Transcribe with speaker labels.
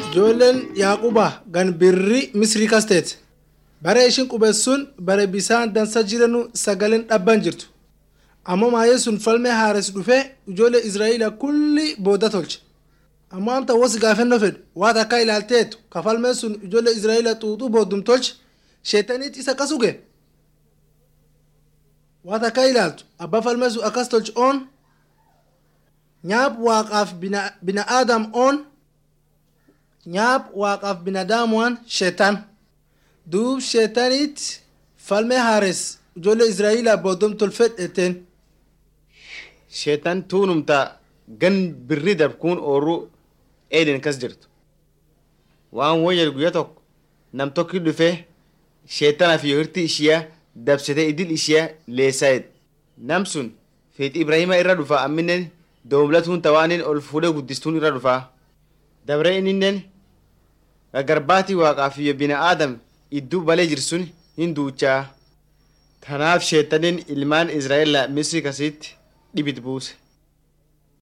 Speaker 1: Ijoolleen Yaaquba gan birri Misrii kasteet. Bare ishin qubeessuun bare bisaan dansa jiranu sagaleen dhabban jirtu. Ammoo maayee sun falmee haares dhufee ijoollee Israa'eela kulli booda tolche. Ammoo amta wasi gaafannoo fedhu waan akka ilaalteetu ka falmee sun ijoollee Israa'eela xuuxuu booddum tolche sheetaniit isa kasuge. Waan akka ilaaltu abbaa falmee sun akkas tolche oon nyaap waaqaaf bina Aadam oon nyaap waaqaaf binadaamuwaan sheetan. Duub sheetaniit falmee haares ijoollee Israa'eela booddum tolfedh eteen.
Speaker 2: Sheetan tuunumta gan birri dabkuun oorru eeden kas jirtu. Waan wayya guyyaa tokko nam tokki dhufee sheetanaaf yoo hirti ishiyaa dabsitee idil ishiyaa leessaa'edha. Nam sun feetii Ibrahima irra dhufa amminen doomlatuun tawaaniin ol fuudhee guddistuun irra dhufa. Dabree inninnen garbaatii waaqaaf yoo bina Aadam idduu balee jirsun hin duuchaa. Tanaaf sheetaniin ilmaan Israa'eela Misrii kasitti dhibit buuse.